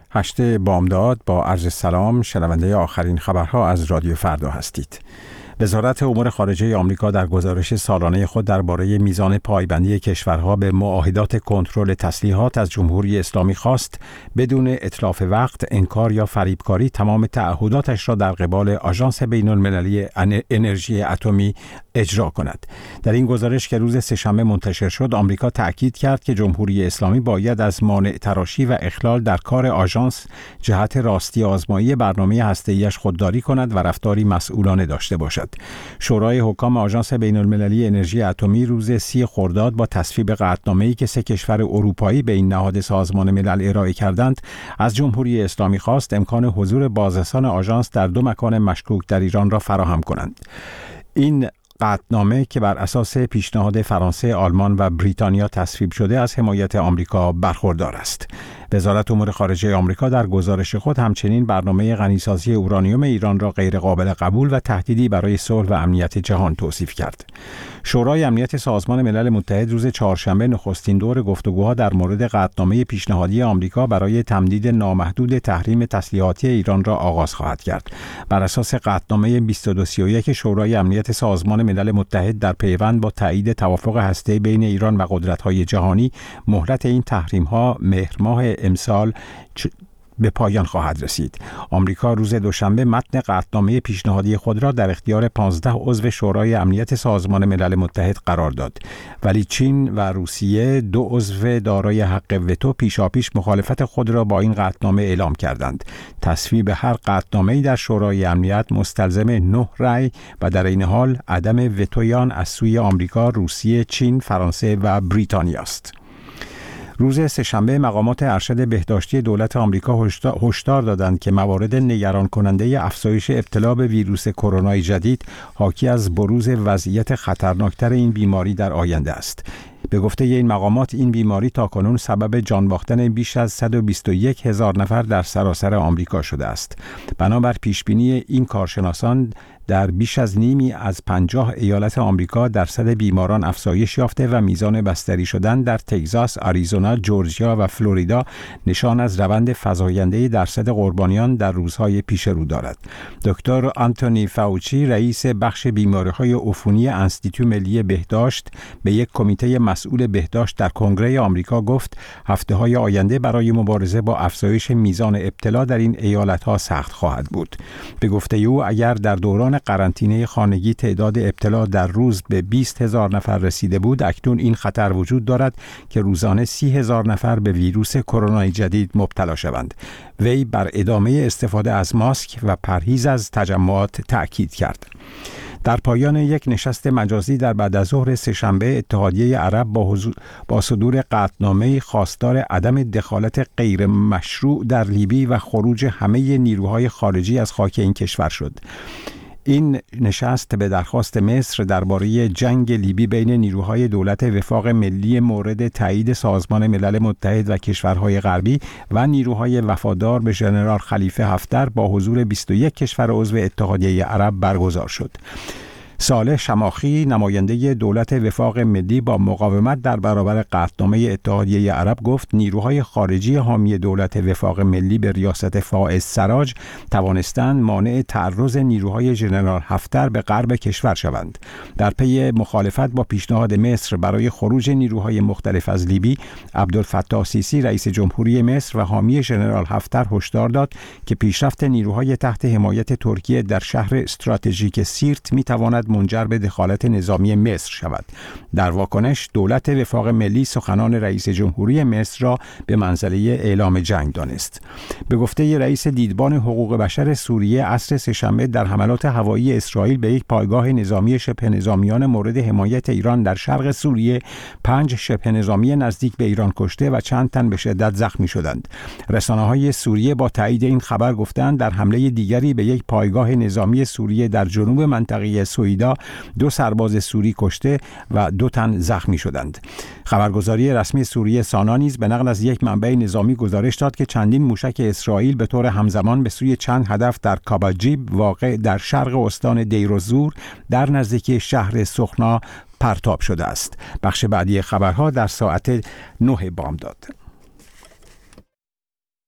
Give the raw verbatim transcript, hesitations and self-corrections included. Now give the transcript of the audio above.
هشت بامداد با عرض سلام، شنونده آخرین خبرها از رادیو فردا هستید. وزارت امور خارجه آمریکا در گزارش سالانه خود درباره میزان پایبندی کشورها به معاهدات کنترل تسلیحات از جمهوری اسلامی خواست بدون اتلاف وقت، انکار یا فریبکاری تمام تعهداتش را در قبال آژانس بین المللی انرژی اتمی اجرا کند. در این گزارش که روز سه‌شنبه منتشر شد، آمریکا تأکید کرد که جمهوری اسلامی باید از مانع تراشی و اخلال در کار آژانس جهت راستی آزمایی برنامه هسته‌ایش خودداری کند و رفتاری مسئولانه داشته باشد. شورای حکام آژانس بین المللی انرژی اتمی روز سی خرداد با تصویب قطعنامه‌ای که سه کشور اروپایی به این نهاد سازمان ملل ارائه کردند، از جمهوری اسلامی خواست امکان حضور بازرسان آژانس در دو مکان مشکوک در ایران را فراهم کنند. این قطعنامه که بر اساس پیشنهاد فرانسه، آلمان و بریتانیا تصویب شده، از حمایت آمریکا برخوردار است. وزارت امور خارجه آمریکا در گزارش خود همچنین برنامه غنیسازی اورانیوم ایران را غیر قابل قبول و تهدیدی برای صلح و امنیت جهان توصیف کرد. شورای امنیت سازمان ملل متحد روز چهارشنبه نخستین دور گفتگوها در مورد قطعنامه پیشنهادی آمریکا برای تمدید نامحدود تحریم تسلیحاتی ایران را آغاز خواهد کرد. بر اساس قطعنامه بیست و دو سی و یک شورای امنیت سازمان ملل متحد در پیوند با تایید توافق هسته‌ای بین ایران و قدرت‌های جهانی، مهلت این تحریم‌ها مهر ماه امسال به پایان خواهد رسید. آمریکا روز دوشنبه متن قطعنامه پیشنهادی خود را در اختیار پانزده عضو شورای امنیت سازمان ملل متحد قرار داد، ولی چین و روسیه، دو عضو دارای حق وتو، پیشاپیش مخالفت خود را با این قطعنامه اعلام کردند. تصویب هر قطعنامه‌ای در شورای امنیت مستلزم نه رأی و در این حال عدم وتویان از سوی آمریکا، روسیه، چین، فرانسه و بریتانیا است. روز سه‌شنبه مقامات ارشد بهداشتی دولت آمریکا هشدار دادند که موارد نگران کننده افزایش ابتلا به ویروس کرونا جدید حاکی از بروز وضعیت خطرناکتر این بیماری در آینده است. به گفته این مقامات، این بیماری تاکنون سبب جان باختن بیش از صد و بیست و یک هزار نفر در سراسر آمریکا شده است. بنابر پیشبینی این کارشناسان، در بیش از نیمی از پنجاه ایالت آمریکا درصد بیماران افزایش یافته و میزان بستری شدن در تگزاس، آریزونا، جورجیا و فلوریدا نشان از روند فزاینده درصد قربانیان در روزهای پیش رو دارد. دکتر آنتونی فاوچی، رئیس بخش بیماری‌های عفونی انستیتو ملی بهداشت، به یک کمیته مسئول بهداشت در کنگره آمریکا گفت هفته‌های آینده برای مبارزه با افزایش میزان ابتلا در این ایالت‌ها سخت خواهد بود. به گفته او، اگر در دوران قرنطینه خانگی تعداد ابتلا در روز به بیست هزار نفر رسیده بود، اکنون این خطر وجود دارد که روزانه سی هزار نفر به ویروس کرونا جدید مبتلا شوند. وی بر ادامه استفاده از ماسک و پرهیز از تجمعات تأکید کرد. در پایان یک نشست مجازی در بعد از ظهر سه‌شنبه، اتحادیه عرب با, حضور با صدور قطعنامه‌ای خواستار عدم دخالت غیر مشروع در لیبی و خروج همه نیروهای خارجی از خاک این کشور شد. این نشست به درخواست مصر درباره جنگ لیبی بین نیروهای دولت وفاق ملی مورد تایید سازمان ملل متحد و کشورهای غربی و نیروهای وفادار به ژنرال خلیفه حفتر با حضور بیست و یک کشور عضو اتحادیه عرب برگزار شد. صالح شماخی، نماینده دولت وفاق ملی، با مقاومت در برابر قطعنامه اتحادیه عرب گفت نیروهای خارجی حامی دولت وفاق ملی به ریاست فائز سراج توانستند مانع تعرض نیروهای ژنرال حفتر به غرب کشور شوند. در پی مخالفت با پیشنهاد مصر برای خروج نیروهای مختلف از لیبی، عبدالفتاح سیسی، رئیس جمهوری مصر و حامی ژنرال حفتر، هشدار داد که پیشرفت نیروهای تحت حمایت ترکیه در شهر استراتژیک سیرت میتواند منجر به دخالت نظامی مصر شود. در واکنش، دولت وفاق ملی سخنان رئیس جمهوری مصر را به منزله اعلام جنگ دانست. به گفته رئیس دیدبان حقوق بشر سوریه، عصر سه‌شنبه در حملات هوایی اسرائیل به یک پایگاه نظامی شبه نظامیان مورد حمایت ایران در شرق سوریه، پنج شبه نظامی نزدیک به ایران کشته و چند تن به شدت زخمی شدند. رسانه‌های سوریه با تایید این خبر گفتند در حمله دیگری به یک پایگاه نظامی سوریه در جنوب منطقه سوئید دو سرباز سوری کشته و دو تن زخمی شدند. خبرگزاری رسمی سوریه سانا نیز به نقل از یک منبع نظامی گزارش داد که چندین موشک اسرائیل به طور همزمان به سوی چند هدف در کاباجیب واقع در شرق استان دیرالزور در نزدیکی شهر سخنا پرتاب شده است. بخش بعدی خبرها در ساعت نه بامداد.